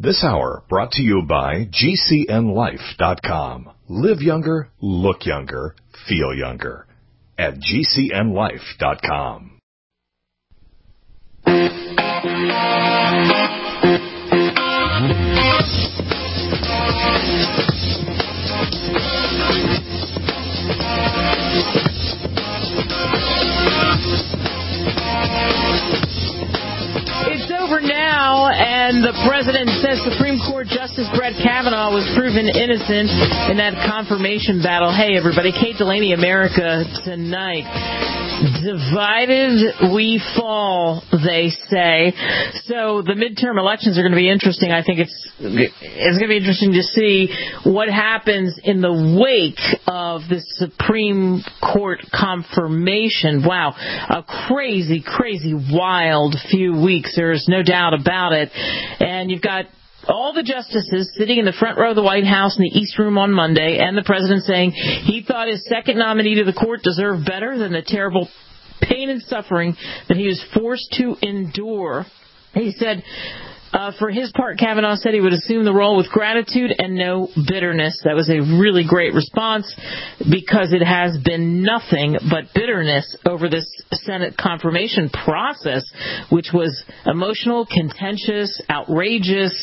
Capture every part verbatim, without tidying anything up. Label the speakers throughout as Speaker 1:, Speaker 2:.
Speaker 1: This hour brought to you by G C N life dot com. Live younger, look younger, feel younger at G C N life dot com.
Speaker 2: It's over now, and the president says Supreme Court Justice Brett Kavanaugh was proven innocent in that confirmation battle. Hey, everybody, Kate Delaney, America Tonight. Divided we fall, they say. So the midterm elections are going to be interesting. I think it's it's going to be interesting to see what happens in the wake of the Supreme Court confirmation. Wow, a crazy, crazy, wild few weeks. There's no doubt about it. And you've got all the justices sitting in the front row of the White House in the East Room on Monday, and the president saying he thought his second nominee to the court deserved better than the terrible pain and suffering that he was forced to endure. He said, uh, for his part, Kavanaugh said he would assume the role with gratitude and no bitterness. That was a really great response because it has been nothing but bitterness over this Senate confirmation process, which was emotional, contentious, outrageous,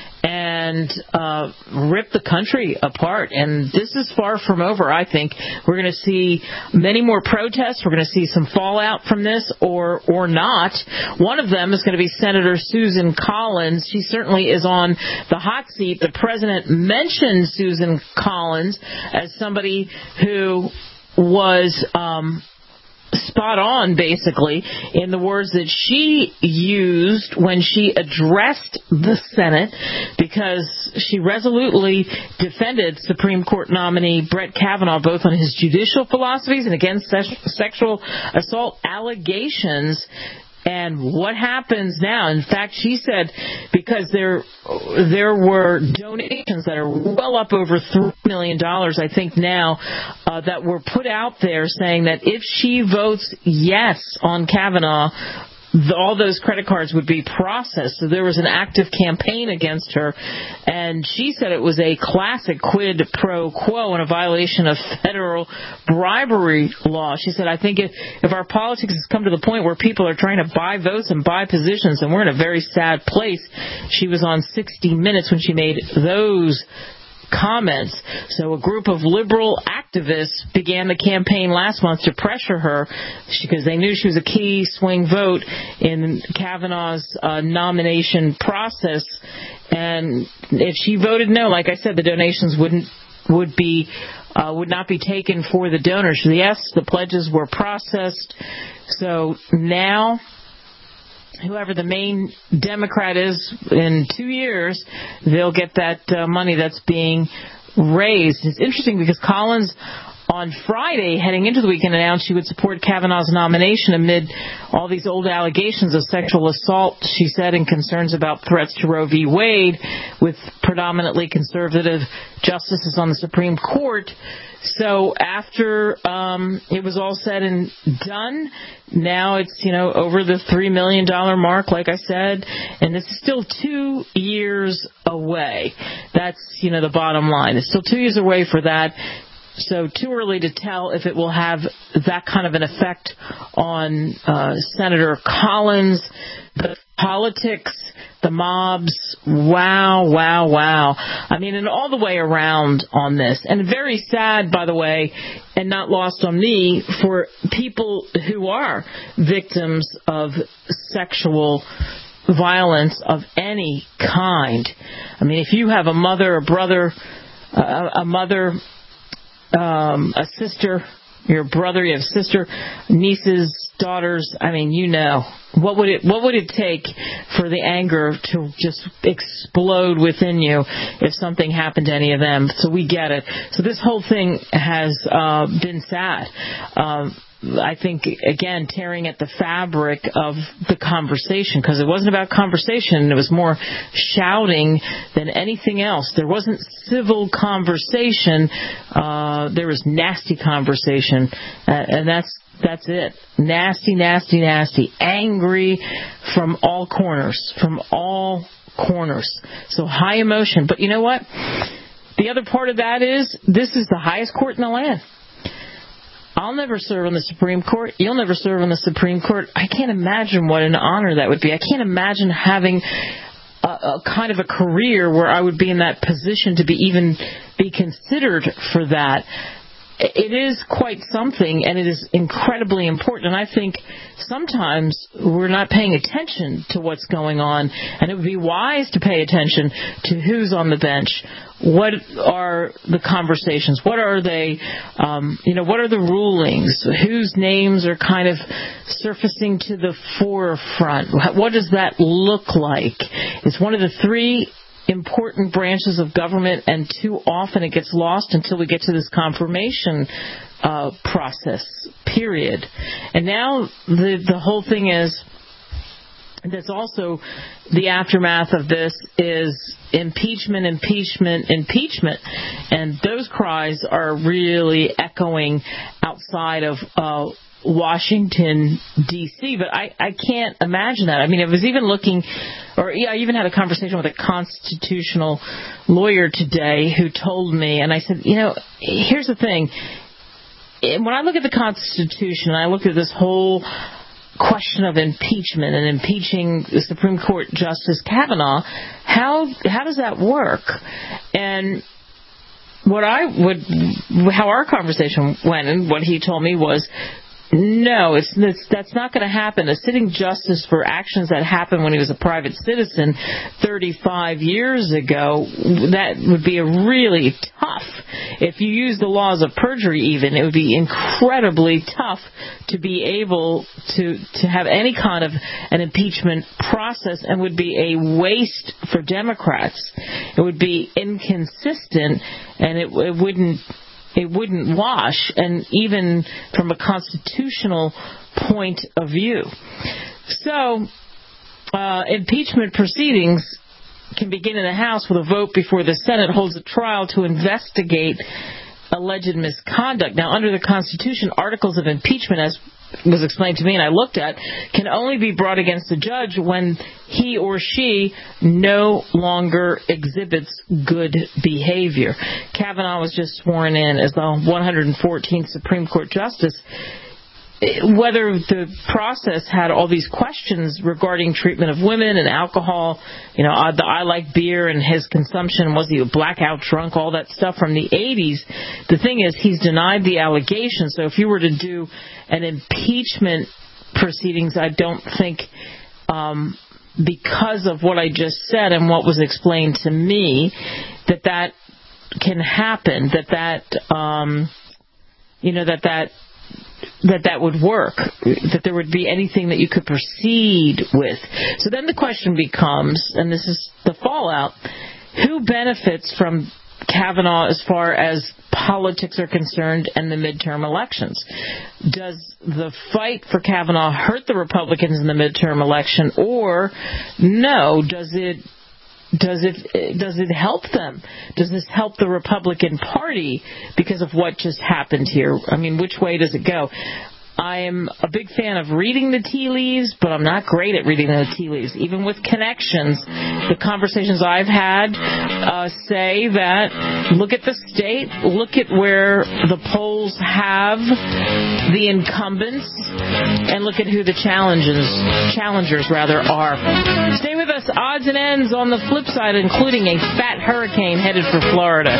Speaker 2: and uh, ripped the country apart. And this is far from over, I think. We're going to see many more protests. We're going to see some fallout from this or or not. One of them is going to be Senator Susan Collins. She certainly is on the hot seat. The president mentioned Susan Collins as somebody who was Um, spot on, basically, in the words that she used when she addressed the Senate, because she resolutely defended Supreme Court nominee Brett Kavanaugh both on his judicial philosophies and against se- sexual assault allegations. And what happens now? In fact, she said because there there were donations that are well up over three million dollars, I think now, uh, that were put out there saying that if she votes yes on Kavanaugh, the, all those credit cards would be processed. So there was an active campaign against her. And she said it was a classic quid pro quo and a violation of federal bribery law. She said, I think if, if our politics has come to the point where people are trying to buy votes and buy positions, and we're in a very sad place. She was on sixty minutes when she made those comments. So a group of liberal activists began the campaign last month to pressure her because they knew she was a key swing vote in Kavanaugh's uh, nomination process. And if she voted no, like I said, the donations wouldn't would be uh, would not be taken for the donors. Yes, the pledges were processed. So now, whoever the main Democrat is in two years, they'll get that uh, money that's being raised. It's interesting because Collins on Friday, heading into the weekend, announced she would support Kavanaugh's nomination amid all these old allegations of sexual assault, she said, and concerns about threats to Roe v. Wade, with predominantly conservative justices on the Supreme Court. So after um, it was all said and done, now it's, you know, over the three million dollars mark, like I said, and this is still two years away. That's, you know, the bottom line. It's still two years away for that. So too early to tell if it will have that kind of an effect on uh, Senator Collins. The politics, the mobs, wow, wow, wow. I mean, and all the way around on this. And very sad, by the way, and not lost on me, for people who are victims of sexual violence of any kind. I mean, if you have a mother, a brother, a, a mother, um, a sister, your brother, you have sister, nieces, daughters, I mean, you know. What would it what would it take for the anger to just explode within you if something happened to any of them? So we get it. So this whole thing has uh, been sad. Um, I think, again, tearing at the fabric of the conversation, because it wasn't about conversation. It was more shouting than anything else. There wasn't civil conversation. Uh, there was nasty conversation, uh, and that's That's it. Nasty, nasty, nasty. Angry from all corners, from all corners. So high emotion. But you know what? The other part of that is this is the highest court in the land. I'll never serve on the Supreme Court. You'll never serve on the Supreme Court. I can't imagine what an honor that would be. I can't imagine having a, a kind of a career where I would be in that position to be even be considered for that. It is quite something, and it is incredibly important. And I think sometimes we're not paying attention to what's going on, and it would be wise to pay attention to who's on the bench. What are the conversations? What are they, um, you know, what are the rulings? Whose names are kind of surfacing to the forefront? What does that look like? It's one of the three important branches of government, and too often it gets lost until we get to this confirmation uh, process, period. And now the the whole thing is, that's also the aftermath of this is impeachment, impeachment, impeachment. And those cries are really echoing outside of uh, Washington, D C, but I, I can't imagine that. I mean, I was even looking, or yeah, I even had a conversation with a constitutional lawyer today who told me, and I said, you know, here's the thing. When I look at the Constitution, and I look at this whole question of impeachment and impeaching the Supreme Court Justice Kavanaugh, how how does that work? And what I would, how our conversation went, and what he told me was, no, it's, it's that's not going to happen. A sitting justice for actions that happened when he was a private citizen thirty-five years ago, that would be a really tough. If you use the laws of perjury even, it would be incredibly tough to be able to, to have any kind of an impeachment process, and would be a waste for Democrats. It would be inconsistent, and it, it wouldn't It wouldn't wash, and even from a constitutional point of view. So, uh, impeachment proceedings can begin in the House with a vote before the Senate holds a trial to investigate alleged misconduct. Now, under the Constitution, articles of impeachment, as was explained to me and I looked at, can only be brought against a judge when he or she no longer exhibits good behavior. Kavanaugh was just sworn in as the one hundred fourteenth Supreme Court Justice. Whether the process had all these questions regarding treatment of women and alcohol, you know, the I like beer and his consumption, was he a blackout drunk, all that stuff from the eighties. The thing is, he's denied the allegation. So if you were to do an impeachment proceedings, I don't think, um, because of what I just said and what was explained to me, that that can happen, that that, um, you know, that that, that that would work, that there would be anything that you could proceed with. So then the question becomes, and this is the fallout, who benefits from Kavanaugh as far as politics are concerned and the midterm elections? Does the fight for Kavanaugh hurt the Republicans in the midterm election, or no, does it Does it does it help them? Does this help the Republican Party because of what just happened here? I mean, which way does it go? I'm a big fan of reading the tea leaves, but I'm not great at reading the tea leaves. Even with connections, the conversations I've had uh, say that look at the state, look at where the polls have the incumbents, and look at who the challenges, challengers rather are. Stay with us. Odds and ends on the flip side, including a fat hurricane headed for Florida.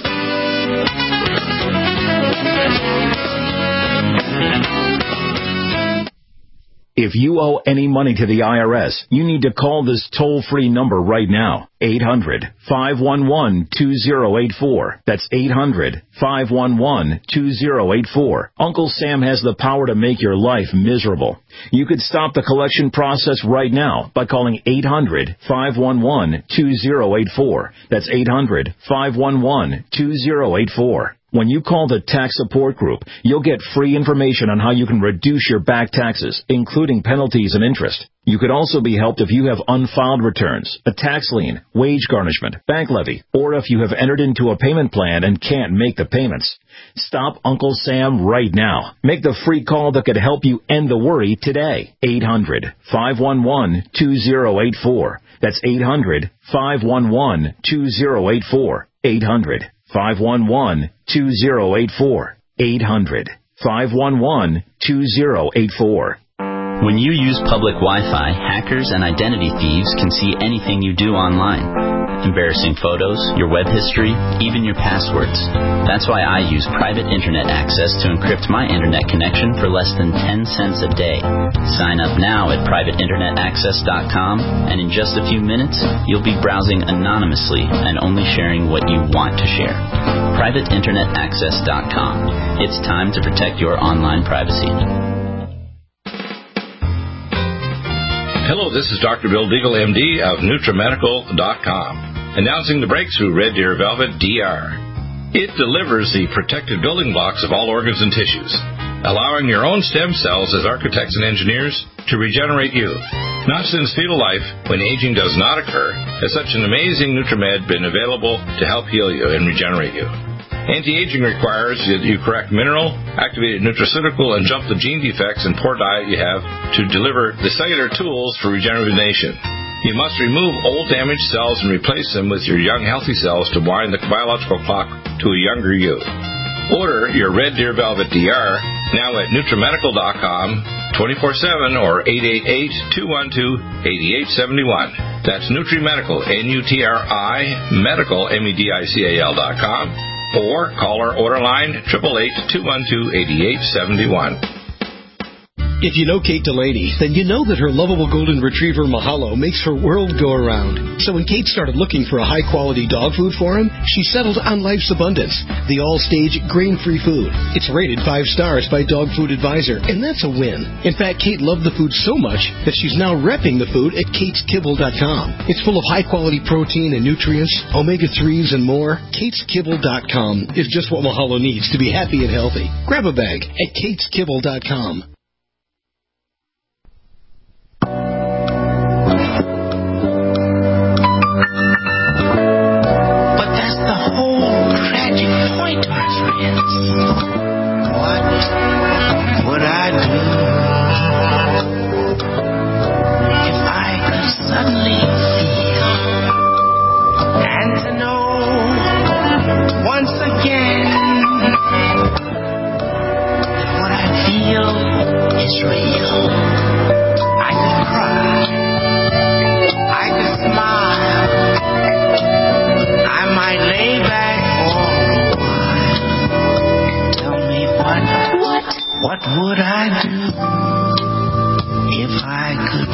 Speaker 3: If you owe any money to the I R S, you need to call this toll-free number right now. eight hundred, five one one, two zero eight four. That's eight hundred, five one one, two zero eight four. Uncle Sam has the power to make your life miserable. You could stop the collection process right now by calling eight hundred, five one one, two zero eight four. That's eight hundred, five one one, two zero eight four. When you call the tax support group, you'll get free information on how you can reduce your back taxes, including penalties and interest. You could also be helped if you have unfiled returns, a tax lien, wage garnishment, bank levy, or if you have entered into a payment plan and can't make the payments. Stop Uncle Sam right now. Make the free call that could help you end the worry today. eight hundred, five one one, two zero eight four. That's eight hundred, five one one, two zero eight four. eight hundred, five one one, two zero eight four. eight hundred, five one one, two zero eight four.
Speaker 4: When you use public Wi-Fi, hackers and identity thieves can see anything you do online. Embarrassing photos, your web history, even your passwords. That's why I use private internet access to encrypt my internet connection for less than ten cents a day. Sign up now at private internet access dot com, and in just a few minutes, you'll be browsing anonymously and only sharing what you want to share. private internet access dot com. It's time to protect your online privacy.
Speaker 5: Hello, this is Doctor Bill Deagle, M D of Nutramedical dot com, announcing the breakthrough Red Deer Velvet D R. It delivers the protected building blocks of all organs and tissues, allowing your own stem cells as architects and engineers to regenerate you. Not since fetal life, when aging does not occur, has such an amazing Nutramed been available to help heal you and regenerate you. Anti-aging requires that you correct mineral, activated nutraceutical, and jump the gene defects and poor diet you have to deliver the cellular tools for regeneration. You must remove old damaged cells and replace them with your young healthy cells to wind the biological clock to a younger you. Order your Red Deer Velvet D R now at Nutramedical dot com, twenty-four seven or eight eight eight, two one two, eight eight seven one. That's Nutrimedical, N U T R I, medical, M E D I C A L dot com. Or call our order line, eight eight eight, two one two, eight eight seven one.
Speaker 6: If you know Kate Delaney, then you know that her lovable golden retriever Mahalo makes her world go around. So when Kate started looking for a high-quality dog food for him, she settled on Life's Abundance, the all-stage grain-free food. It's rated five stars by Dog Food Advisor, and that's a win. In fact, Kate loved the food so much that she's now repping the food at kates kibble dot com. It's full of high-quality protein and nutrients, omega threes, and more. kates kibble dot com is just what Mahalo needs to be happy and healthy. Grab a bag at kates kibble dot com.
Speaker 7: What would I do if I could suddenly feel and to know once again that what I feel is real? I could cry, I could smile, I might lay back for What, what would I do if I could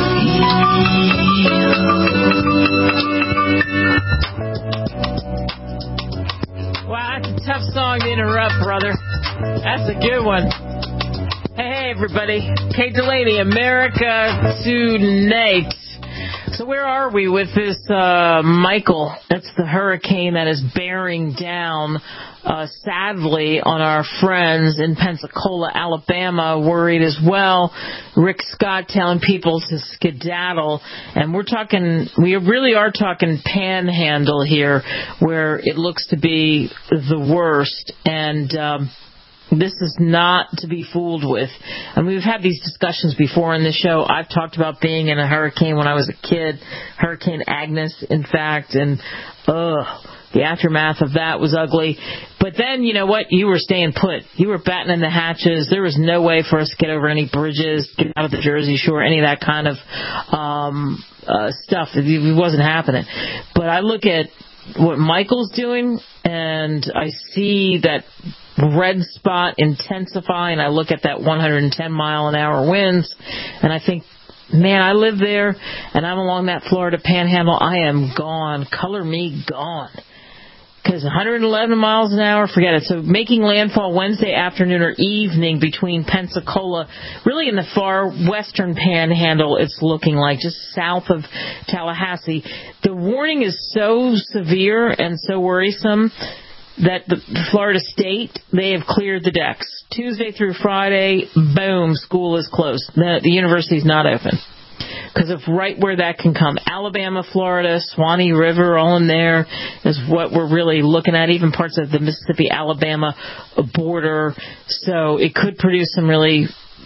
Speaker 2: feel? Wow, that's a tough song to interrupt, brother. That's a good one. Hey, everybody. Kate Delaney, America Tonight. So where are we with this uh, Michael? That's the hurricane that is bearing down, uh, sadly, on our friends in Pensacola, Alabama, worried as well. Rick Scott telling people to skedaddle. And we're talking, we really are talking panhandle here, where it looks to be the worst. And um this is not to be fooled with. And we've had these discussions before in the show. I've talked about being in a hurricane when I was a kid, Hurricane Agnes, in fact, and ugh, the aftermath of that was ugly. But then, you know what? You were staying put. You were battening the hatches. There was no way for us to get over any bridges, get out of the Jersey Shore, any of that kind of um, uh, stuff. It wasn't happening. But I look at what Michael's doing, and I see that red spot intensify, and I look at that one hundred ten mile an hour winds, and I think, man, I live there, and I'm along that Florida Panhandle. I am gone. Color me gone. Because one hundred eleven miles an hour, forget it. So making landfall Wednesday afternoon or evening between Pensacola, really in the far western Panhandle, it's looking like, just south of Tallahassee. The warning is so severe and so worrisome that the Florida State, they have cleared the decks. Tuesday through Friday, boom, school is closed. The, the university's not open. Because of right where that can come. Alabama, Florida, Swanee River, all in there is what we're really looking at, even parts of the Mississippi-Alabama border. So it could produce some really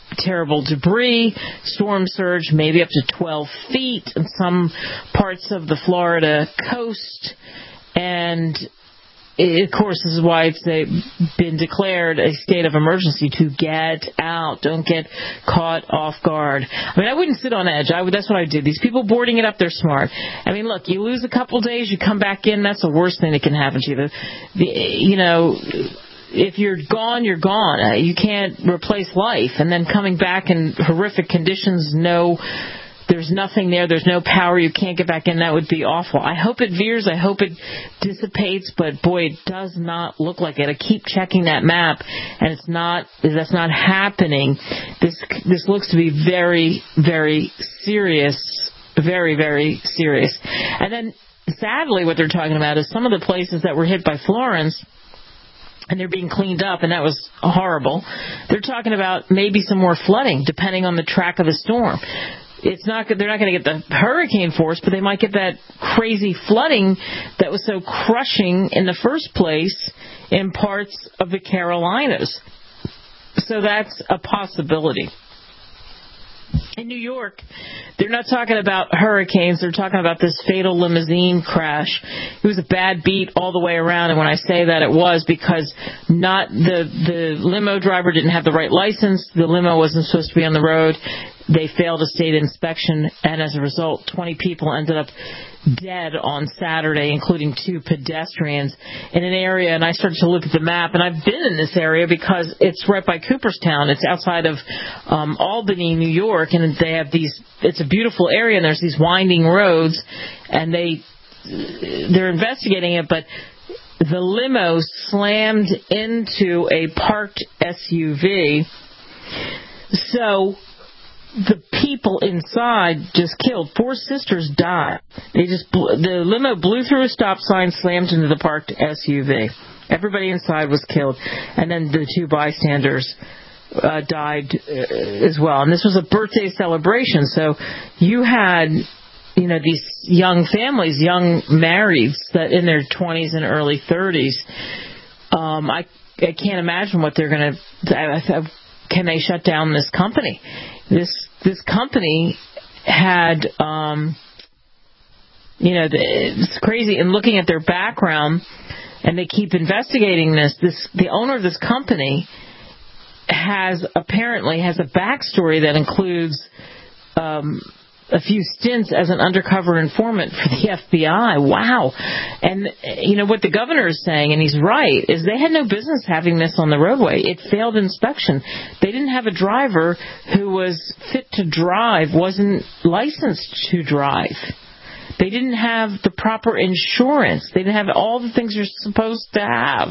Speaker 2: terrible debris, storm surge, maybe up to twelve feet in some parts of the Florida coast. And, of course, this is why it's been declared a state of emergency, to get out. Don't get caught off guard. I mean, I wouldn't sit on edge. I would, that's what I do. These people boarding it up, they're smart. I mean, look, you lose a couple days, you come back in, that's the worst thing that can happen to you. The, the, you know, if you're gone, you're gone. Uh, you can't replace life. And then coming back in horrific conditions, no, there's nothing there, there's no power, you can't get back in, that would be awful. I hope it veers, I hope it dissipates, but boy, it does not look like it. I keep checking that map, and it's not, that's not happening. This, this looks to be very, very serious, very, very serious. And then, sadly, what they're talking about is some of the places that were hit by Florence, and they're being cleaned up, and that was horrible. They're talking about maybe some more flooding, depending on the track of the storm. It's not. They're not going to get the hurricane force, but they might get that crazy flooding that was so crushing in the first place in parts of the Carolinas. So that's a possibility. In New York, they're not talking about hurricanes. They're talking about this fatal limousine crash. It was a bad beat all the way around, and when I say that, it was because not the the limo driver didn't have the right license. The limo wasn't supposed to be on the road. They failed a state inspection, and as a result, twenty people ended up dead on Saturday, including two pedestrians in an area. And I started to look at the map, and I've been in this area because it's right by Cooperstown. It's outside of um, Albany, New York, and they have these. It's a beautiful area, and there's these winding roads, and they they're investigating it, but the limo slammed into a parked S U V. So the people inside just killed. Four sisters died. They just the limo blew through a stop sign, slammed into the parked S U V. Everybody inside was killed, and then the two bystanders uh, died uh, as well. And this was a birthday celebration, so you had, you know, these young families, young marrieds that in their twenties and early thirties. Um, I I can't imagine what they're going to. Can they shut down this company? This this company had, um, you know, the, it's crazy. And looking at their background, and they keep investigating this. This the owner of this company has apparently has a backstory that includes um, a few stints as an undercover informant for the F B I. Wow. And, you know, what the governor is saying, and he's right, is they had no business having this on the roadway. It failed inspection. They didn't have a driver who was fit to drive, wasn't licensed to drive. They didn't have the proper insurance. They didn't have all the things you're supposed to have.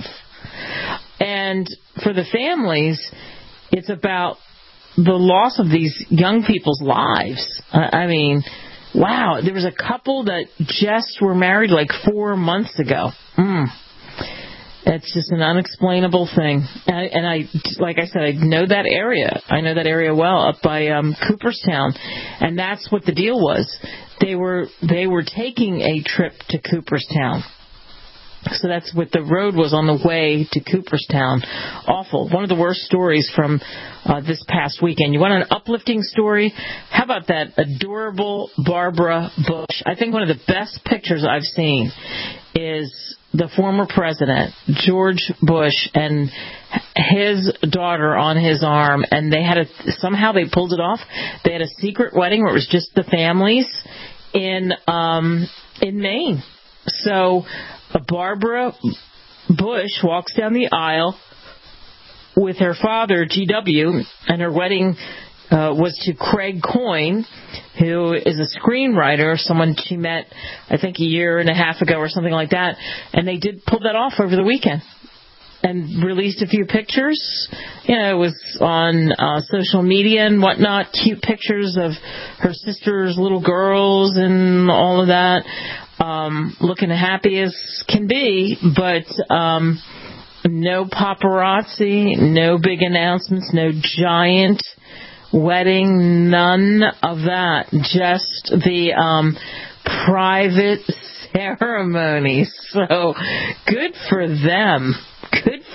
Speaker 2: And for the families, it's about the loss of these young people's lives. I mean, wow. There was a couple that just were married like four months ago. Mm. It's just an unexplainable thing. And I, and I, like I said, I know that area. I know that area well, up by um, Cooperstown. And that's what the deal was. They were they were taking a trip to Cooperstown. So that's what the road was on the way to Cooperstown. Awful. One of the worst stories from uh, this past weekend. You want an uplifting story? How about that adorable Barbara Bush? I think one of the best pictures I've seen is the former president, George Bush, and his daughter on his arm. And they had a, somehow they pulled it off. They had a secret wedding where it was just the families in um, in Maine. So Barbara Bush walks down the aisle with her father, G W, and her wedding uh, was to Craig Coyne, who is a screenwriter, someone she met, I think, a year and a half ago or something like that. And they did pull that off over the weekend and released a few pictures. You know, it was on uh, social media and whatnot, cute pictures of her sister's little girls and all of that. Um, looking happy as can be, but um, no paparazzi, no big announcements, no giant wedding, none of that. Just the um, private ceremony. So good for them. Good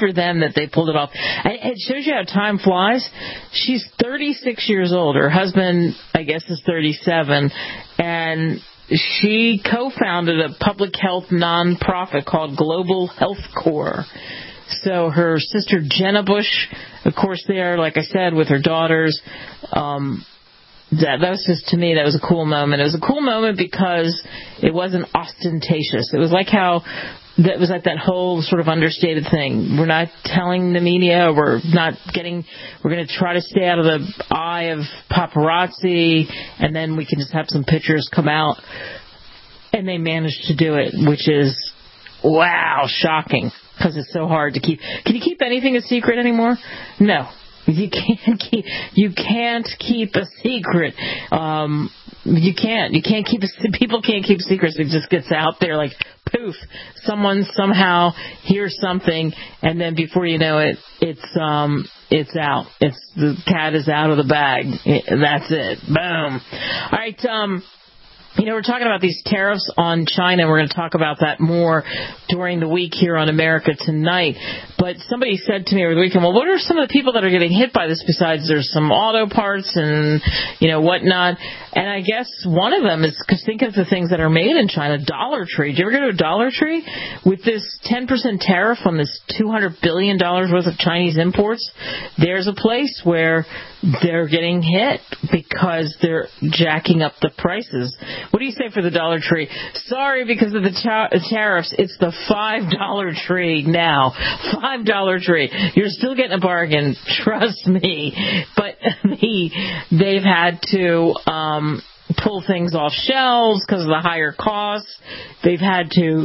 Speaker 2: for them that they pulled it off. It shows you how time flies. She's thirty-six years old. Her husband, I guess, is thirty-seven, and she co-founded a public health nonprofit called Global Health Corps. So her sister Jenna Bush, of course, there, like I said, with her daughters. Um, that, that was just, to me, that was a cool moment. It was a cool moment because it wasn't ostentatious. It was like how that was like that whole sort of understated thing. We're not telling the media. We're not getting. We're going to try to stay out of the eye of paparazzi, and then we can just have some pictures come out. And they managed to do it, which is wow, shocking, because it's so hard to keep. Can you keep anything a secret anymore? No, you can't keep. You can't keep a secret. Um, you can't. You can't keep. A, people can't keep secrets. It just gets out there like poof. Someone somehow hears something, and then before you know it, it's um, it's out. It's the cat is out of the bag. It, that's it. Boom. All right. Um. You know, we're talking about these tariffs on China. We're going to talk about that more during the week here on America Tonight. But somebody said to me over the weekend, well, what are some of the people that are getting hit by this besides there's some auto parts and, you know, whatnot? And I guess one of them is, because think of the things that are made in China. Dollar Tree. Did you ever go to a Dollar Tree? With this ten percent tariff on this two hundred billion dollars worth of Chinese imports, there's a place where they're getting hit because they're jacking up the prices. What do you say for the Dollar Tree? Sorry, because of the ta- tariffs, it's the five dollar tree now. five dollar tree. You're still getting a bargain, trust me. But the, they've had to um, pull things off shelves because of the higher costs. They've had to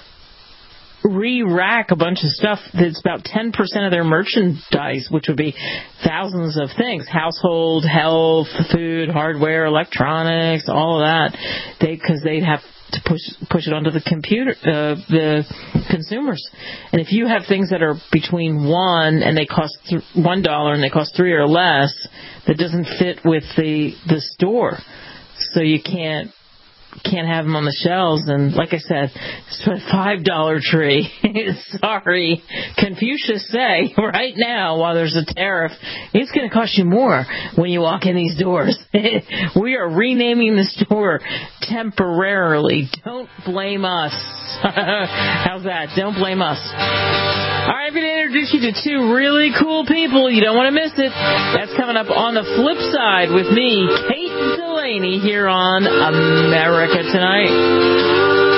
Speaker 2: re-rack a bunch of stuff that's about ten percent of their merchandise, which would be thousands of things: household, health, food, hardware, electronics, all of that. They because they'd have to push push it onto the computer, uh, the consumers. And if you have things that are between one and they cost th- one dollar and they cost three or less, that doesn't fit with the the store, so you can't. Can't have them on the shelves. And like I said, it's a five dollar tree. Sorry, Confucius say right now, while there's a tariff, it's going to cost you more when you walk in these doors. We are renaming the store temporarily. Don't blame us. How's that? Don't blame us. All right, I'm going to introduce you to two really cool people. You don't want to miss it. That's coming up on the flip side with me, Kate Delaney, here on America Tonight.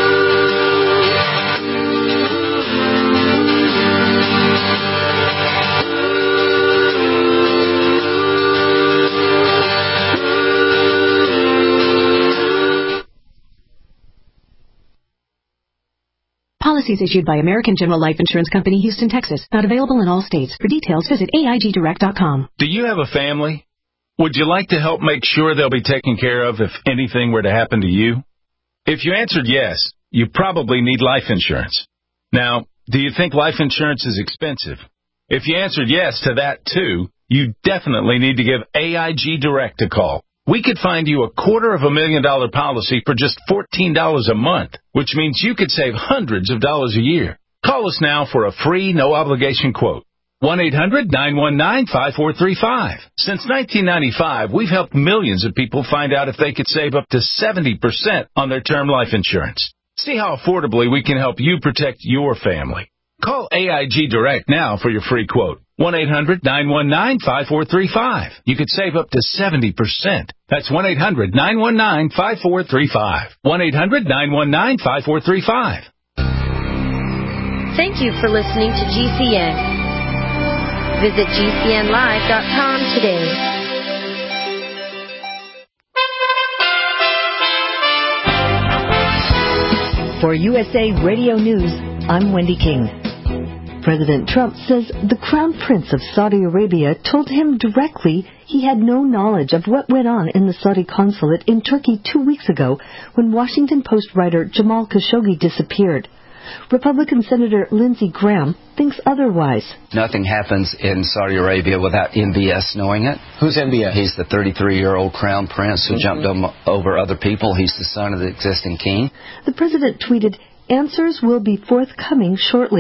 Speaker 8: Policies issued by American General Life Insurance Company, Houston, Texas. Not available in all states. For details, visit A I G direct dot com.
Speaker 3: Do you have a family? Would you like to help make sure they'll be taken care of if anything were to happen to you? If you answered yes, you probably need life insurance. Now, do you think life insurance is expensive? If you answered yes to that too, you definitely need to give A I G Direct a call. We could find you a quarter of a million dollar policy for just fourteen dollars a month, which means you could save hundreds of dollars a year. Call us now for a free, no-obligation quote. one eight hundred nine one nine five four three five. Since nineteen ninety-five, we've helped millions of people find out if they could save up to seventy percent on their term life insurance. See how affordably we can help you protect your family. Call A I G Direct now for your free quote. one eight hundred nine one nine five four three five. You could save up to seventy percent. That's one eight hundred nine one nine five four three five. one eight hundred nine one nine five four three five.
Speaker 9: Thank you for listening to G C N. Visit G C N live dot com today.
Speaker 10: For U S A Radio News, I'm Wendy King. President Trump says the Crown Prince of Saudi Arabia told him directly he had no knowledge of what went on in the Saudi consulate in Turkey two weeks ago when Washington Post writer Jamal Khashoggi disappeared. Republican Senator Lindsey Graham thinks otherwise.
Speaker 11: Nothing happens in Saudi Arabia without M B S knowing it.
Speaker 12: Who's M B S?
Speaker 11: He's the thirty-three-year-old crown prince who mm-hmm. jumped over other people. He's the son of the existing king.
Speaker 10: The president tweeted, "Answers will be forthcoming shortly."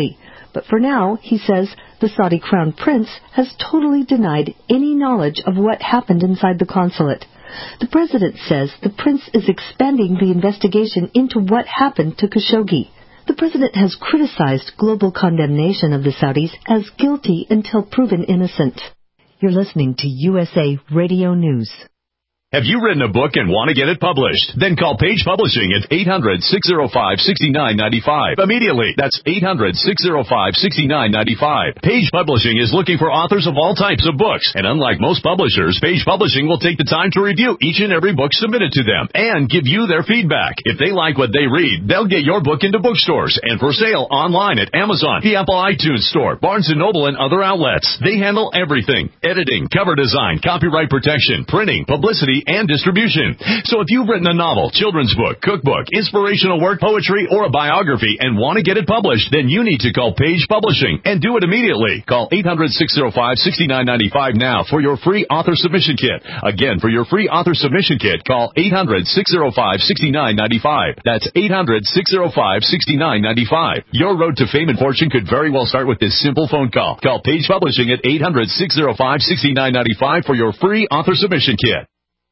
Speaker 10: But for now, he says, the Saudi Crown Prince has totally denied any knowledge of what happened inside the consulate. The president says the prince is expanding the investigation into what happened to Khashoggi. The president has criticized global condemnation of the Saudis as guilty until proven innocent. You're listening to U S A Radio News.
Speaker 1: Have you written a book and want to get it published? Then call Page Publishing at eight hundred, six oh five, six nine nine five. Immediately. That's eight hundred, six oh five, six nine nine five. Page Publishing is looking for authors of all types of books. And unlike most publishers, Page Publishing will take the time to review each and every book submitted to them and give you their feedback. If they like what they read, they'll get your book into bookstores and for sale online at Amazon, the Apple iTunes Store, Barnes and Noble, and other outlets. They handle everything: editing, cover design, copyright protection, printing, publicity, and distribution. So if you've written a novel, children's book, cookbook, inspirational work, poetry, or a biography and want to get it published, then you need to call Page Publishing and do it immediately. Call eight hundred, six oh five, six nine nine five now for your free author submission kit. Again, for your free author submission kit, call eight hundred, six oh five, six nine nine five. That's eight hundred, six oh five, six nine nine five. Your road to fame and fortune could very well start with this simple phone call. Call Page Publishing at eight hundred, six oh five, six nine nine five for your free author submission kit.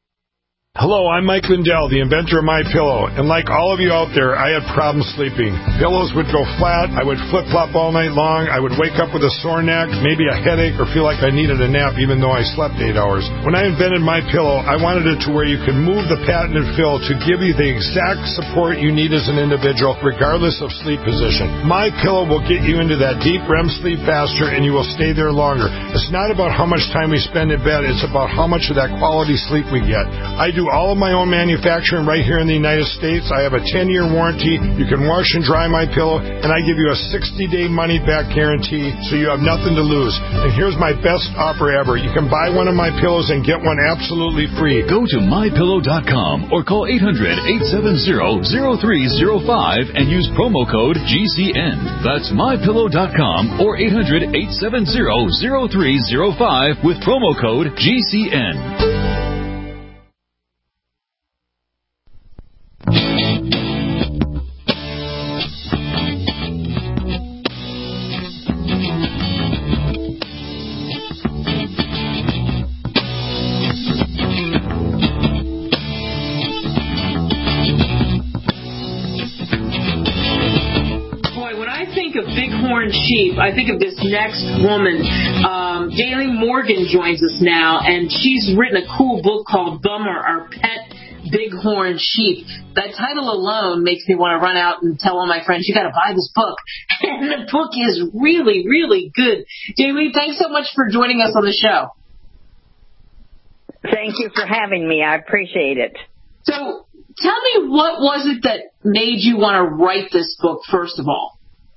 Speaker 12: Hello, I'm Mike Lindell, the inventor of MyPillow, and like all of you out there, I had problems sleeping. Pillows would go flat, I would flip-flop all night long, I would wake up with a sore neck, maybe a headache, or feel like I needed a nap even though I slept eight hours. When I invented MyPillow, I wanted it to where you can move the patented fill to give you the exact support you need as an individual, regardless of sleep position. MyPillow will get you into that deep R E M sleep faster, and you will stay there longer. It's not about how much time we spend in bed, it's about how much of that quality sleep we get. I do all of my own manufacturing right here in the United States. I have a ten-year warranty. You can wash and dry my pillow, and I give you a sixty-day money-back guarantee, so you have nothing to lose. And here's my best offer ever. You can buy one of my pillows and get one absolutely free.
Speaker 13: Go to my pillow dot com or call eight hundred, eight seven zero, zero three zero five and use promo code G C N. That's my pillow dot com or eight hundred, eight seven zero, zero three zero five with promo code G C N.
Speaker 2: Sheep. I think of this next woman. Um, Daly Morgan joins us now, and she's written a cool book called Bummer, Our Pet Bighorn Sheep. That title alone makes me want to run out and tell all my friends, you got to buy this book. And the book is really, really good. Daly, thanks so much for joining us on the show.
Speaker 14: Thank you for having me. I appreciate it.
Speaker 2: So tell me, what was it that made you want to write this book, first of all?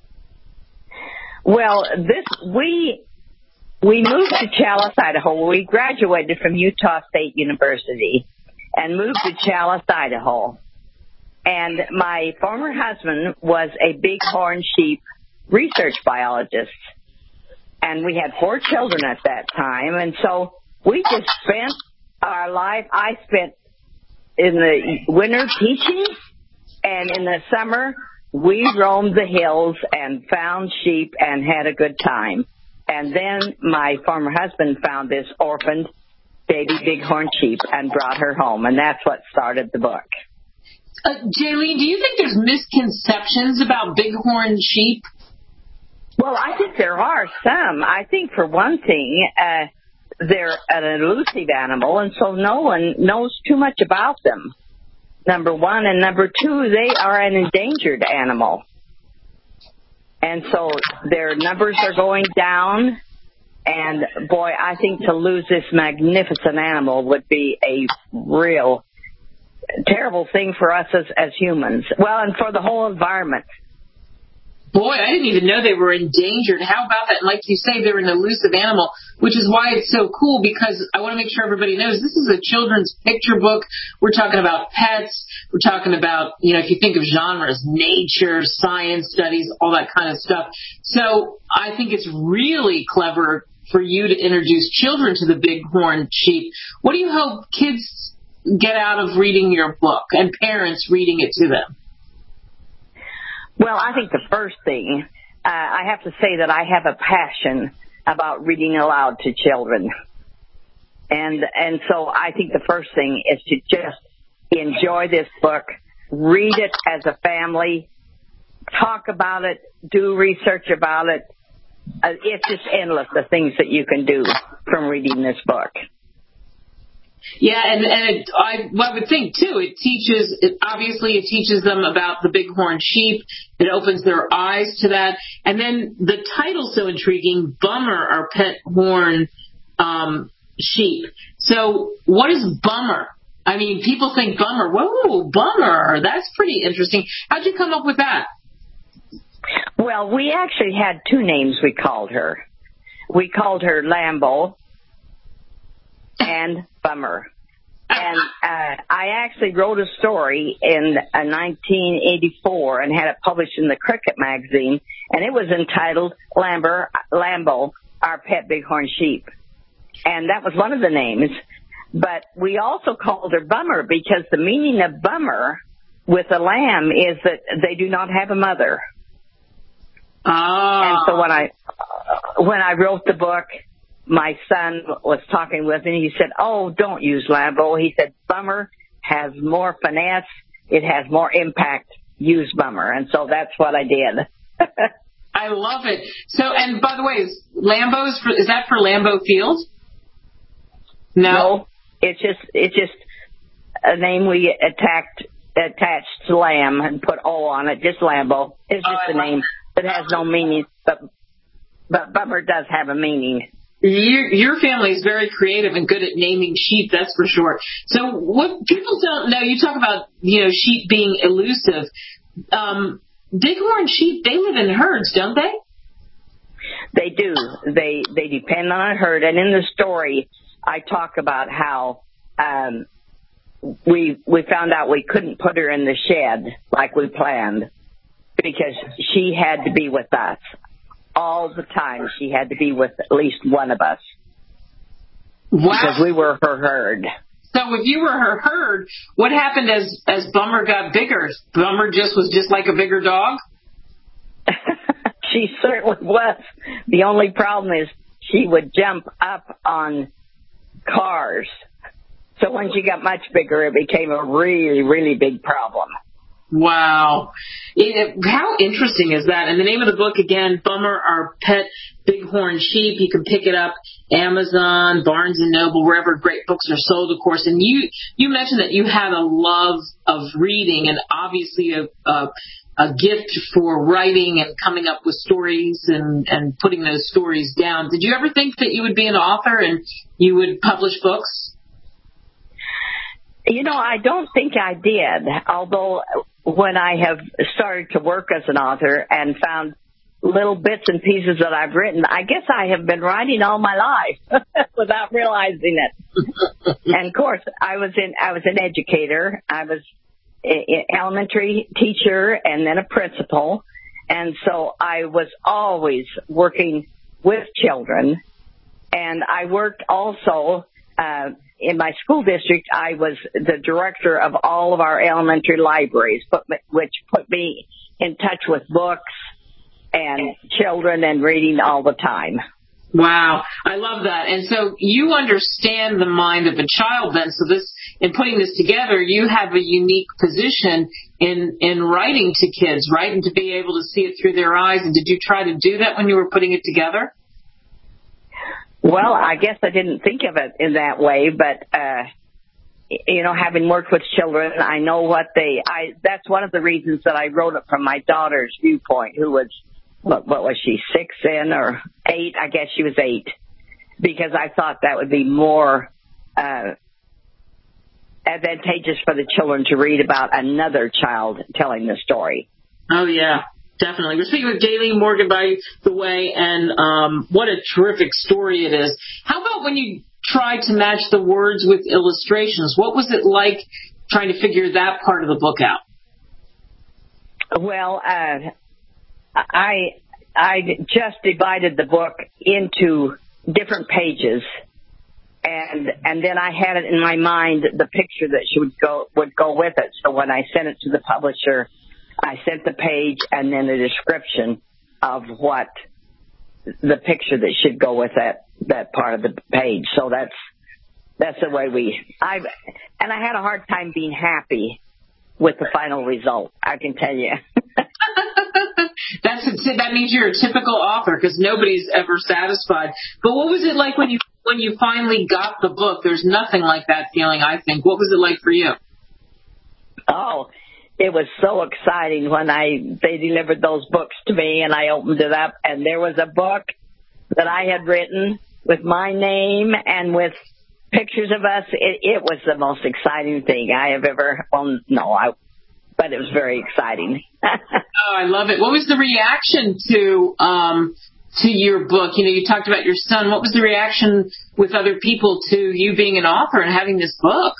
Speaker 14: Well, this we we moved to Challis, Idaho. We graduated from Utah State University and moved to Challis, Idaho. And my former husband was a bighorn sheep research biologist. And we had four children at that time. And so we just spent our life, I spent in the winter teaching, and in the summer we roamed the hills and found sheep and had a good time. And then my former husband found this orphaned baby bighorn sheep and brought her home, and that's what started the book.
Speaker 2: Uh, Jaylene, do you think there's misconceptions about bighorn sheep?
Speaker 14: Well, I think there are some. I think, for one thing, uh, they're an elusive animal, and so no one knows too much about them, number one. And number two, they are an endangered animal. And so their numbers are going down. And, boy, I think to lose this magnificent animal would be a real terrible thing for us as, as humans. Well, and for the whole environment.
Speaker 2: Boy, I didn't even know they were endangered. How about that? Like you say, they're an elusive animal, which is why it's so cool, because I want to make sure everybody knows this is a children's picture book. We're talking about pets. We're talking about, you know, if you think of genres, nature, science studies, all that kind of stuff. So I think it's really clever for you to introduce children to the bighorn sheep. What do you hope kids get out of reading your book and parents reading it to them?
Speaker 14: Well, I think the first thing uh, I have to say that I have a passion about reading aloud to children. And and so I think the first thing is to just enjoy this book, read it as a family, talk about it, do research about it. Uh, it's just endless, the things that you can do from reading this book.
Speaker 2: Yeah, and, and it, I, well, I would think, too, it teaches, it, obviously it teaches them about the bighorn sheep. It opens their eyes to that. And then the title's so intriguing, Bummer, Our Pet Horn um, Sheep. So what is Bummer? I mean, people think Bummer. Whoa, Bummer. That's pretty interesting. How'd you come up with that?
Speaker 14: Well, we actually had two names we called her. We called her Lambo and Bummer. And uh, I actually wrote a story in uh, nineteen eighty-four and had it published in the Cricket magazine, and it was entitled Lambo, Lambo, Our Pet Bighorn Sheep. And that was one of the names. But we also called her Bummer because the meaning of Bummer with a lamb is that they do not have a mother.
Speaker 2: Ah.
Speaker 14: And so when I when I wrote the book, my son was talking with me, and he said, oh, don't use Lambo. He said, Bummer has more finesse. It has more impact. Use Bummer. And so that's what I did.
Speaker 2: I love it. So, and by the way, is Lambo, is, for, is that for Lambeau Field? No.
Speaker 14: No, it's just, it's just a name we attacked, attached to Lamb and put O on it, just Lambo. It's just
Speaker 2: oh,
Speaker 14: a name that has no meaning, but, but Bummer does have a meaning.
Speaker 2: Your, your family is very creative and good at naming sheep, that's for sure. So what people don't know, you talk about, you know, sheep being elusive. Um, bighorn sheep, they live in herds, don't they?
Speaker 14: They do. They they depend on a herd. And in the story, I talk about how um, we we found out we couldn't put her in the shed like we planned because she had to be with us. All the time, she had to be with at least one of us.
Speaker 2: Wow.
Speaker 14: Because we were her herd.
Speaker 2: So if you were her herd, what happened as, as Bummer got bigger? Bummer just was just like a bigger dog?
Speaker 14: She certainly was. The only problem is she would jump up on cars. So when she got much bigger, it became a really, really big problem.
Speaker 2: Wow. It, how interesting is that? And the name of the book, again, Bummer, Our Pet Bighorn Sheep. You can pick it up, Amazon, Barnes and Noble, wherever great books are sold, of course. And you, you mentioned that you had a love of reading and obviously a, a, a gift for writing and coming up with stories and, and putting those stories down. Did you ever think that you would be an author and you would publish books?
Speaker 14: You know, I don't think I did, although when I have started to work as an author and found little bits and pieces that I've written, I guess I have been writing all my life without realizing it. And of course, I was in, I was an educator. I was an elementary teacher and then a principal. And so I was always working with children. And I worked also, uh, in my school district, I was the director of all of our elementary libraries, put me, which put me in touch with books and children and reading all the time.
Speaker 2: Wow, I love that. And so you understand the mind of a child then. So this, in putting this together, you have a unique position in, in writing to kids, right? And to be able to see it through their eyes. And did you try to do that when you were putting it together?
Speaker 14: Well, I guess I didn't think of it in that way, but, uh, you know, having worked with children, I know what they, I, that's one of the reasons that I wrote it from my daughter's viewpoint, who was, what, what was she, six then or eight? I guess she was eight, because I thought that would be more, uh, advantageous for the children to read about another child telling the story.
Speaker 2: Oh, yeah. Definitely. We're speaking with Gaylene Morgan, by the way, and um, what a terrific story it is. How about when you tried to match the words with illustrations? What was it like trying to figure that part of the book out?
Speaker 14: Well, uh, I I just divided the book into different pages, and and then I had it in my mind the picture that she would go would go with it. So when I sent it to the publisher, I sent the page and then a description of what the picture that should go with that, that part of the page. So that's, that's the way we, I, and I had a hard time being happy with the final result, I can tell you.
Speaker 2: That's that means you're a typical author, because nobody's ever satisfied. But what was it like when you when you finally got the book? There's nothing like that feeling, I think. What was it like for you?
Speaker 14: Oh, it was so exciting when I they delivered those books to me, and I opened it up, and there was a book that I had written with my name and with pictures of us. It, it was the most exciting thing I have ever. Well, no, I. But it was very exciting.
Speaker 2: Oh, I love it. What was the reaction to um, to your book? You know, you talked about your son. What was the reaction with other people to you being an author and having this book?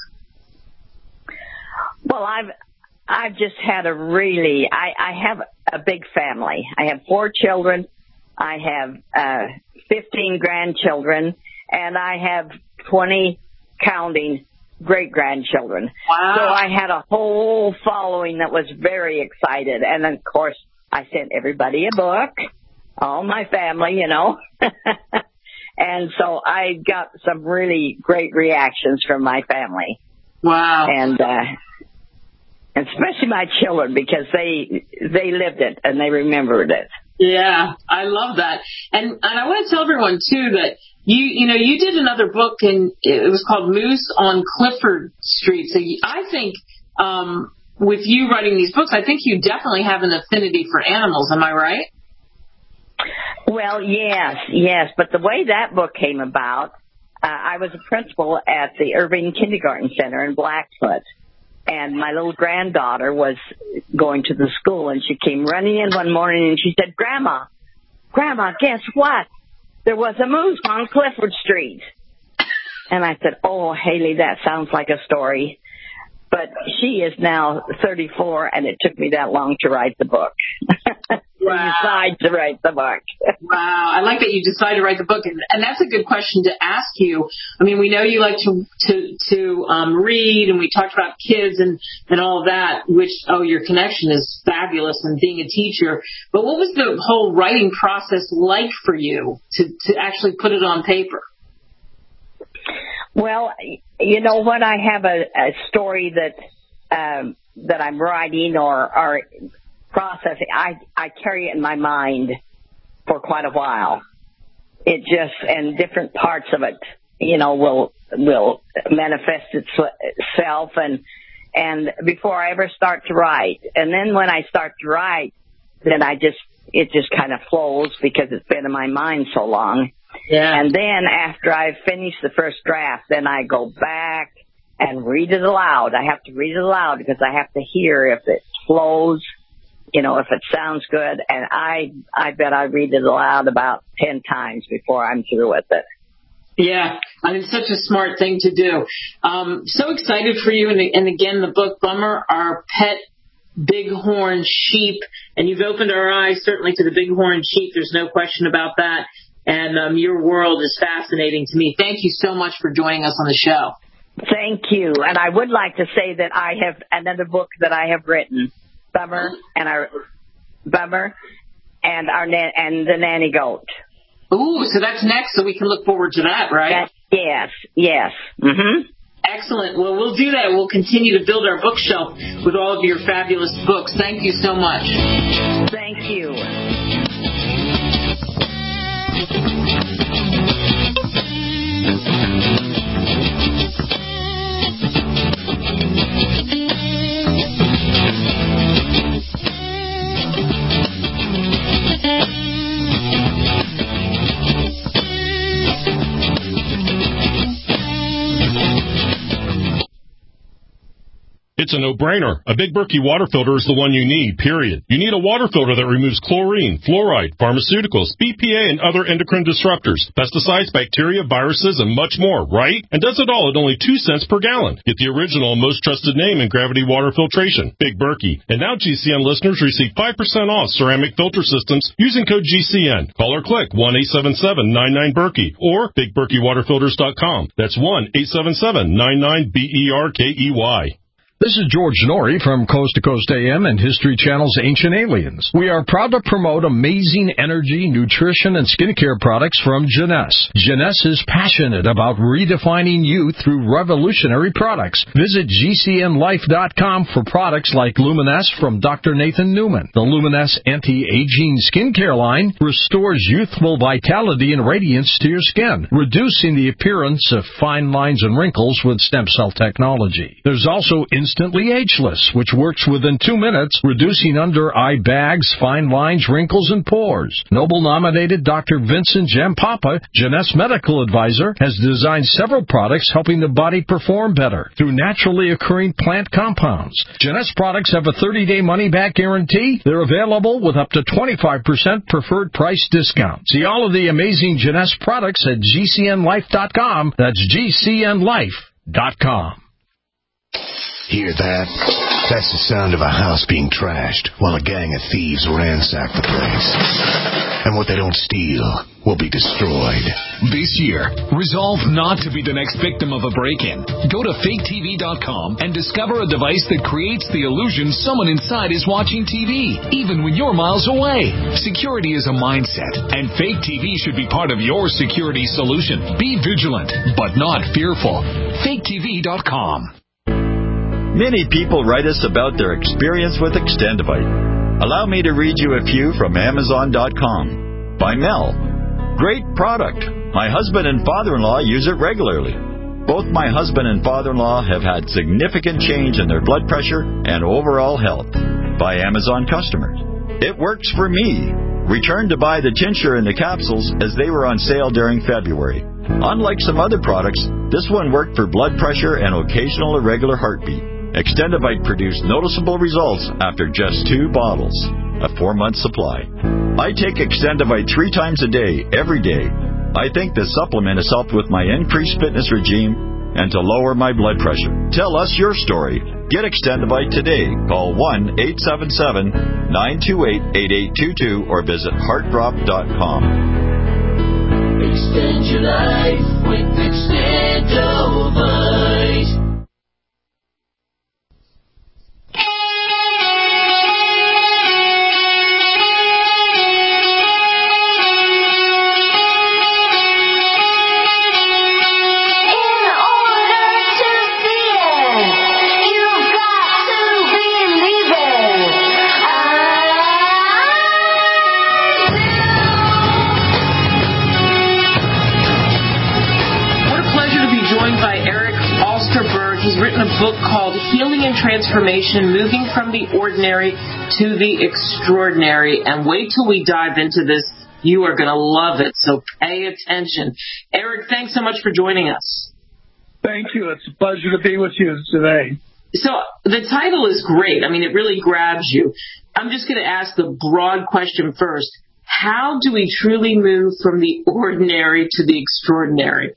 Speaker 14: Well, I've I've just had a really I, I have a big family. I have four children. I have uh, fifteen grandchildren, and I have twenty counting great-grandchildren.
Speaker 2: Wow.
Speaker 14: So I had a whole following that was very excited. And, of course, I sent everybody a book, all my family, you know. And so I got some really great reactions from my family.
Speaker 2: Wow.
Speaker 14: And uh, especially my children, because they they lived it and they remembered it.
Speaker 2: Yeah, I love that. And and I want to tell everyone, too, that you you know, you did another book, and it was called Moose on Clifford Street. So you, I think um, with you writing these books, I think you definitely have an affinity for animals. Am I right?
Speaker 14: Well, yes, yes. But the way that book came about, uh, I was a principal at the Irving Kindergarten Center in Blackfoot. And my little granddaughter was going to the school, and she came running in one morning, and she said, Grandma, Grandma, guess what? There was a moose on Clifford Street. And I said, oh, Haley, that sounds like a story. But she is now thirty-four, and it took me that long to write the book.
Speaker 2: Wow.
Speaker 14: Decide to write the book.
Speaker 2: Wow. I like that you decided to write the book. And, and that's a good question to ask you. I mean, we know you like to to, to um, read, and we talked about kids and, and all of that, which, oh, your connection is fabulous and being a teacher. But what was the whole writing process like for you to, to actually put it on paper?
Speaker 14: Well, you know what? I have a, a story that um, that I'm writing or, or processing. I, I carry it in my mind for quite a while. It just, and different parts of it, you know, will will manifest itself, and and before I ever start to write. And then when I start to write, then I just, it just kind of flows because it's been in my mind so long.
Speaker 2: Yeah.
Speaker 14: And then after I've finished the first draft, then I go back and read it aloud. I have to read it aloud because I have to hear if it flows, you know, if it sounds good. And I I bet I read it aloud about ten times before I'm through with it.
Speaker 2: Yeah, I mean, such a smart thing to do. Um, so excited for you. And, and again, the book, Bummer, Our Pet Bighorn Sheep. And you've opened our eyes, certainly, to the bighorn sheep. There's no question about that. And um, your world is fascinating to me. Thank you so much for joining us on the show.
Speaker 14: Thank you. And I would like to say that I have another book that I have written, Bummer and our Bummer and our na- and the Nanny Goat.
Speaker 2: Ooh, so that's next, so we can look forward to that, right?
Speaker 14: That, yes, yes. Mm-hmm.
Speaker 2: Excellent. Well, we'll do that. We'll continue to build our bookshelf with all of your fabulous books. Thank you so much.
Speaker 14: Thank you.
Speaker 15: It's a no-brainer. A Big Berkey water filter is the one you need, period. You need a water filter that removes chlorine, fluoride, pharmaceuticals, B P A, and other endocrine disruptors, pesticides, bacteria, viruses, and much more, right? And does it all at only two cents per gallon. Get the original, most trusted name in gravity water filtration, Big Berkey. And now G C N listeners receive five percent off ceramic filter systems using code G C N. Call or click one eight seven seven nine nine Berkey or big berkey water filters dot com. That's one eight seven seven nine nine B E R K E Y.
Speaker 16: This is George Norrie from Coast to Coast A M and History Channel's Ancient Aliens. We are proud to promote amazing energy, nutrition, and skincare products from Jeunesse. Jeunesse is passionate about redefining youth through revolutionary products. Visit G C N life dot com for products like Luminesce from Doctor Nathan Newman. The Luminesce Anti-Aging Skincare line restores youthful vitality and radiance to your skin, reducing the appearance of fine lines and wrinkles with stem cell technology. There's also Instantly Ageless, which works within two minutes, reducing under-eye bags, fine lines, wrinkles, and pores. Nobel-nominated Doctor Vincent Jampapa, Jeunesse medical advisor, has designed several products helping the body perform better through naturally occurring plant compounds. Jeunesse products have a thirty-day money-back guarantee. They're available with up to twenty-five percent preferred price discount. See all of the amazing Jeunesse products at G C N life dot com. That's G C N life dot com.
Speaker 17: Hear that? That's the sound of a house being trashed while a gang of thieves ransack the place. And what they don't steal will be destroyed.
Speaker 18: This year, resolve not to be the next victim of a break-in. Go to fake T V dot com and discover a device that creates the illusion someone inside is watching T V, even when you're miles away. Security is a mindset, and Fake T V should be part of your security solution. Be vigilant, but not fearful. fake T V dot com.
Speaker 19: Many people write us about their experience with Extendivite. Allow me to read you a few from Amazon dot com. By Mel. Great product. My husband and father-in-law use it regularly. Both my husband and father-in-law have had significant change in their blood pressure and overall health. By Amazon customers. It works for me. Returned to buy the tincture and the capsules as they were on sale during February. Unlike some other products, this one worked for blood pressure and occasional irregular heartbeat. Extendivite produced noticeable results after just two bottles, a four-month supply. I take Extendivite three times a day, every day. I think this supplement has helped with my increased fitness regime and to lower my blood pressure. Tell us your story. Get Extendivite today. Call one eight seven seven, nine two eight, eight eight two two or visit heart drop dot com.
Speaker 7: Extend your life with Extendivite.
Speaker 2: Book called Healing and Transformation, Moving from the Ordinary to the Extraordinary. And wait till we dive into this. You are going to love it, so pay attention. Eric, thanks so much for joining us.
Speaker 20: Thank you. It's a pleasure to be with you today.
Speaker 2: So the title is great. I mean, it really grabs you. I'm just going to ask the broad question first. How do we truly move from the ordinary to the extraordinary?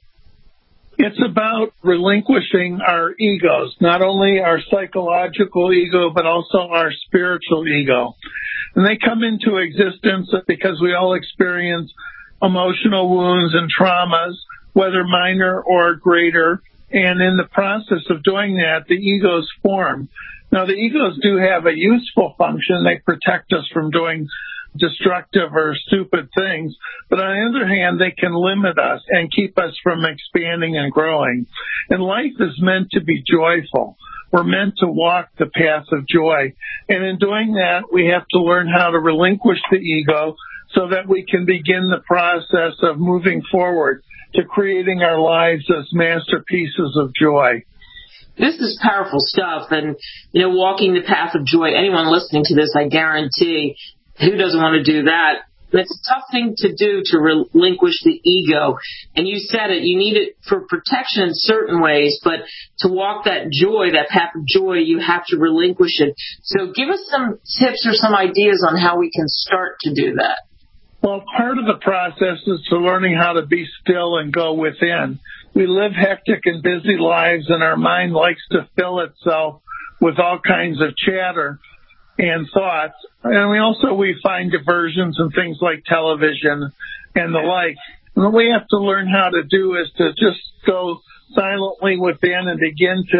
Speaker 20: It's about relinquishing our egos, not only our psychological ego, but also our spiritual ego. And they come into existence because we all experience emotional wounds and traumas, whether minor or greater. And in the process of doing that, the egos form. Now, the egos do have a useful function. They protect us from doing destructive or stupid things, but on the other hand, they can limit us and keep us from expanding and growing. And life is meant to be joyful. We're meant to walk the path of joy. And in doing that, we have to learn how to relinquish the ego so that we can begin the process of moving forward to creating our lives as masterpieces of joy.
Speaker 2: This is powerful stuff. And, you know, walking the path of joy, anyone listening to this, I guarantee, who doesn't want to do that? It's a tough thing to do to relinquish the ego. And you said it, you need it for protection in certain ways, but to walk that joy, that path of joy, you have to relinquish it. So give us some tips or some ideas on how we can start to do that.
Speaker 20: Well, part of the process is to learning how to be still and go within. We live hectic and busy lives, and our mind likes to fill itself with all kinds of chatter and thoughts. And we also, we find diversions in things like television and the like. And what we have to learn how to do is to just go silently within and begin to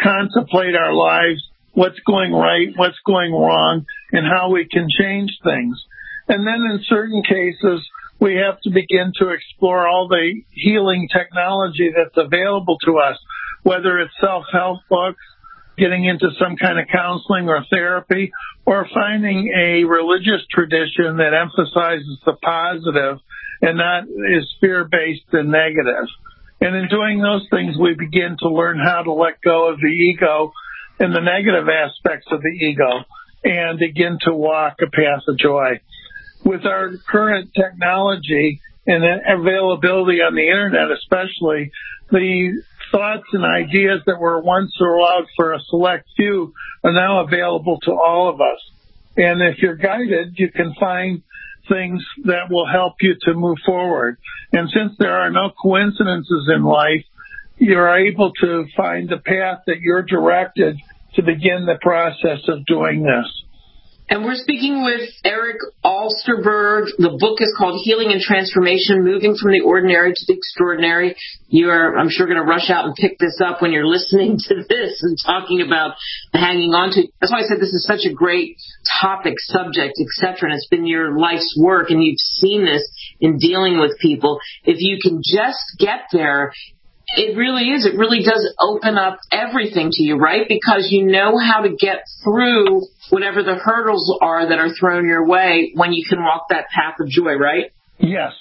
Speaker 20: contemplate our lives, what's going right, what's going wrong, and how we can change things. And then in certain cases, we have to begin to explore all the healing technology that's available to us, whether it's self-help books, getting into some kind of counseling or therapy, or finding a religious tradition that emphasizes the positive and not is fear-based and negative. And in doing those things, we begin to learn how to let go of the ego and the negative aspects of the ego and begin to walk a path of joy. With our current technology and availability on the internet especially, the thoughts and ideas that were once allowed for a select few are now available to all of us. And if you're guided, you can find things that will help you to move forward. And since there are no coincidences in life, you're able to find the path that you're directed to begin the process of doing this.
Speaker 2: And we're speaking with Eric Alsterberg. The book is called Healing and Transformation, Moving from the Ordinary to the Extraordinary. You are, I'm sure, going to rush out and pick this up when you're listening to this and talking about hanging on to. That's why I said this is such a great topic, subject, et cetera, and it's been your life's work, and you've seen this in dealing with people. If you can just get there, it really is. It really does open up everything to you, right? Because you know how to get through whatever the hurdles are that are thrown your way when you can walk that path of joy, right?
Speaker 20: Yes.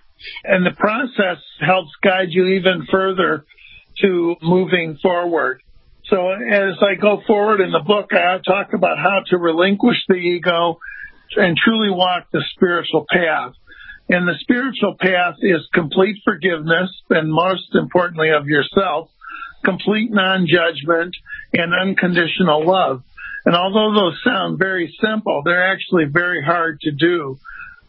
Speaker 20: And the process helps guide you even further to moving forward. So as I go forward in the book, I talk about how to relinquish the ego and truly walk the spiritual path. And the spiritual path is complete forgiveness, and most importantly of yourself, complete non-judgment, and unconditional love. And although those sound very simple, they're actually very hard to do.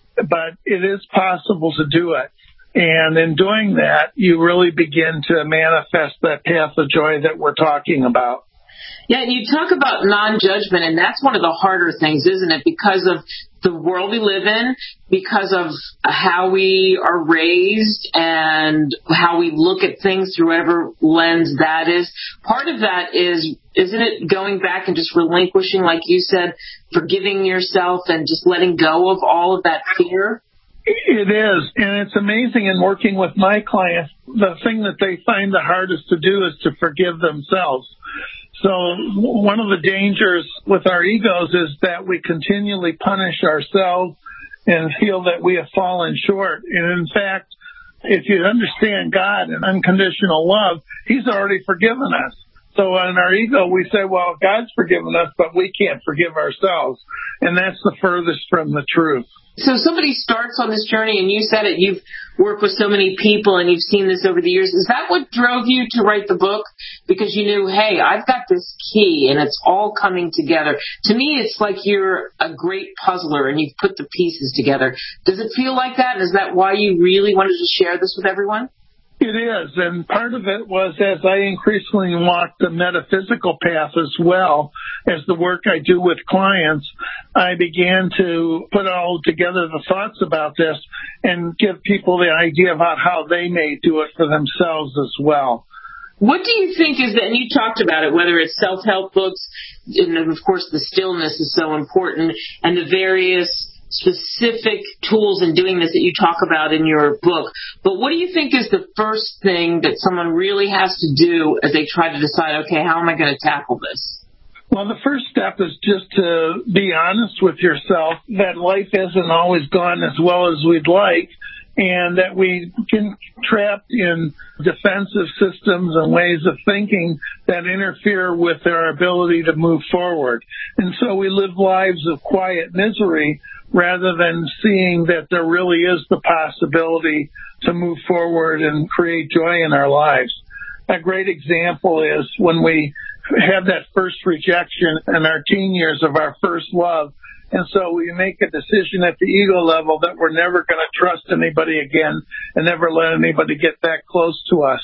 Speaker 20: But it is possible to do it. And in doing that, you really begin to manifest that path of joy that we're talking about.
Speaker 2: Yeah, and you talk about non-judgment, and that's one of the harder things, isn't it? Because of the world we live in, because of how we are raised and how we look at things through whatever lens that is. Part of that is, isn't it going back and just relinquishing, like you said, forgiving yourself and just letting go of all of that fear?
Speaker 20: It is, and it's amazing in working with my clients, the thing that they find the hardest to do is to forgive themselves. So one of the dangers with our egos is that we continually punish ourselves and feel that we have fallen short. And in fact, if you understand God and unconditional love, He's already forgiven us. So in our ego, we say, well, God's forgiven us, but we can't forgive ourselves. And that's the furthest from the truth.
Speaker 2: So somebody starts on this journey, and you said it, you've worked with so many people and you've seen this over the years. Is that what drove you to write the book? Because you knew, hey, I've got this key and it's all coming together. To me, it's like you're a great puzzler and you've put the pieces together. Does it feel like that? And is that why you really wanted to share this with everyone?
Speaker 20: It is, and part of it was as I increasingly walked the metaphysical path as well as the work I do with clients, I began to put all together the thoughts about this and give people the idea about how they may do it for themselves as well.
Speaker 2: What do you think is that, and you talked about it, whether it's self-help books, and of course the stillness is so important, and the various specific tools in doing this that you talk about in your book. But what do you think is the first thing that someone really has to do as they try to decide, okay, how am I going to tackle this?
Speaker 20: Well, the first step is just to be honest with yourself that life isn't always gone as well as we'd like, and that we get trapped in defensive systems and ways of thinking that interfere with our ability to move forward. And so we live lives of quiet misery rather than seeing that there really is the possibility to move forward and create joy in our lives. A great example is when we have that first rejection in our teen years of our first love. And so we make a decision at the ego level that we're never going to trust anybody again and never let anybody get that close to us.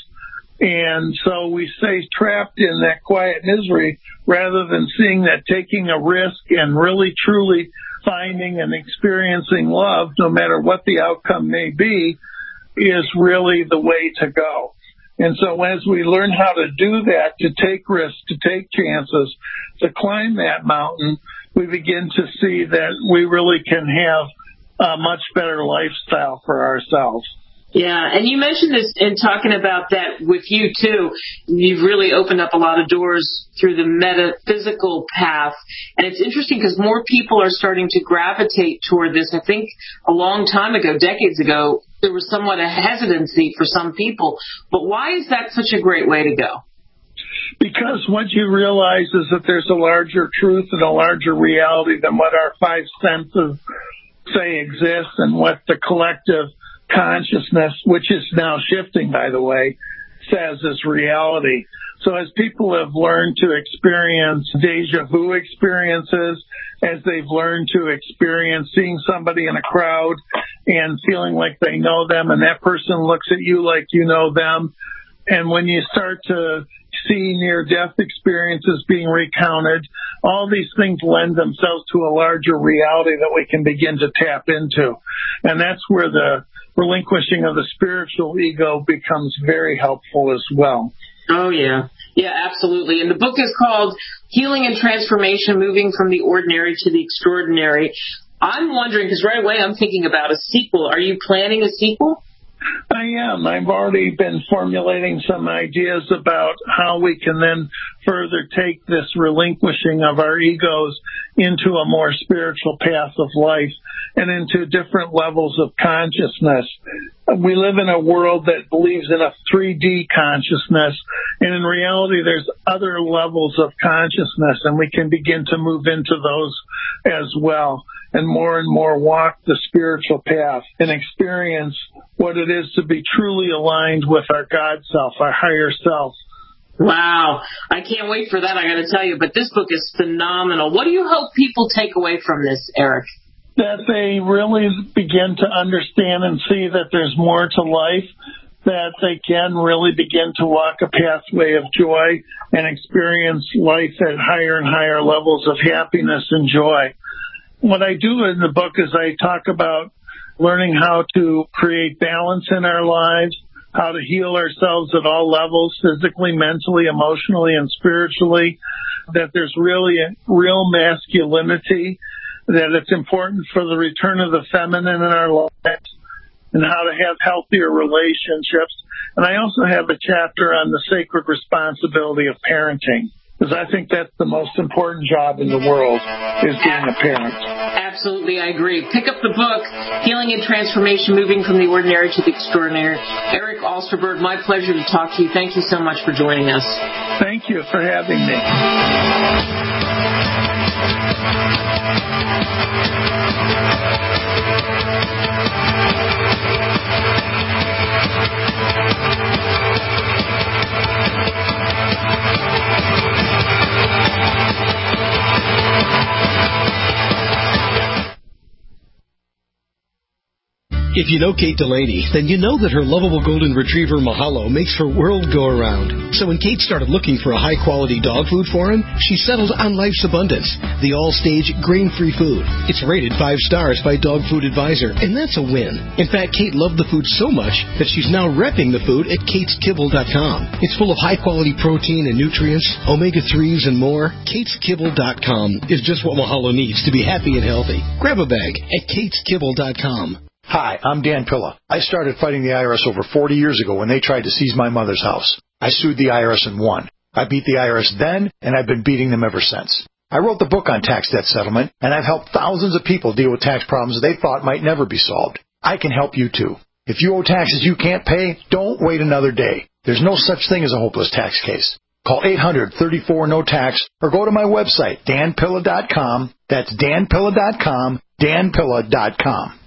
Speaker 20: And so we stay trapped in that quiet misery rather than seeing that taking a risk and really truly finding and experiencing love, no matter what the outcome may be, is really the way to go. And so as we learn how to do that, to take risks, to take chances, to climb that mountain, we begin to see that we really can have a much better lifestyle for ourselves.
Speaker 2: Yeah, and you mentioned this in talking about that with you, too. You've really opened up a lot of doors through the metaphysical path. And it's interesting because more people are starting to gravitate toward this. I think a long time ago, decades ago, there was somewhat a hesitancy for some people. But why is that such a great way to go?
Speaker 20: Because what you realize is that there's a larger truth and a larger reality than what our five senses say exists, and what the collective consciousness, which is now shifting, by the way, says is reality. So as people have learned to experience deja vu experiences, as they've learned to experience seeing somebody in a crowd and feeling like they know them, and that person looks at you like you know them, and when you start to see near-death experiences being recounted, all these things lend themselves to a larger reality that we can begin to tap into. And that's where the relinquishing of the spiritual ego becomes very helpful as well.
Speaker 2: Oh, yeah. Yeah, absolutely. And the book is called Healing and Transformation, Moving from the Ordinary to the Extraordinary. I'm wondering, because right away I'm thinking about a sequel. Are you planning a sequel?
Speaker 20: I am. I've already been formulating some ideas about how we can then further take this relinquishing of our egos into a more spiritual path of life and into different levels of consciousness. We live in a world that believes in a three D consciousness, and in reality there's other levels of consciousness, and we can begin to move into those as well, and more and more walk the spiritual path and experience what it is to be truly aligned with our God self, our higher self.
Speaker 2: Wow. I can't wait for that, I got to tell you. But this book is phenomenal. What do you hope people take away from this, Eric?
Speaker 20: That they really begin to understand and see that there's more to life, that they can really begin to walk a pathway of joy and experience life at higher and higher levels of happiness and joy. What I do in the book is I talk about learning how to create balance in our lives, how to heal ourselves at all levels, physically, mentally, emotionally, and spiritually, that there's really a real masculinity, that it's important for the return of the feminine in our lives, and how to have healthier relationships. And I also have a chapter on the sacred responsibility of parenting, because I think that's the most important job in the world, is being a parent.
Speaker 2: Absolutely, I agree. Pick up the book, Healing and Transformation, Moving from the Ordinary to the Extraordinary. Eric Alsterberg, my pleasure to talk to you. Thank you so much for joining us.
Speaker 20: Thank you for having me.
Speaker 6: If you know Kate Delaney, then you know that her lovable golden retriever Mahalo makes her world go around. So when Kate started looking for a high-quality dog food for him, she settled on Life's Abundance, the all-stage grain-free food. It's rated five stars by Dog Food Advisor, and that's a win. In fact, Kate loved the food so much that she's now repping the food at kates kibble dot com. It's full of high-quality protein and nutrients, omega threes, and more. kates kibble dot com is just what Mahalo needs to be happy and healthy. Grab a bag at kates kibble dot com.
Speaker 21: Hi, I'm Dan Pilla. I started fighting the I R S over forty years ago when they tried to seize my mother's house. I sued the I R S and won. I beat the I R S then, and I've been beating them ever since. I wrote the book on tax debt settlement, and I've helped thousands of people deal with tax problems they thought might never be solved. I can help you too. If you owe taxes you can't pay, don't wait another day. There's no such thing as a hopeless tax case. Call eight hundred, thirty-four, no tax or go to my website, dan pilla dot com. That's dan pilla dot com, dan pilla dot com.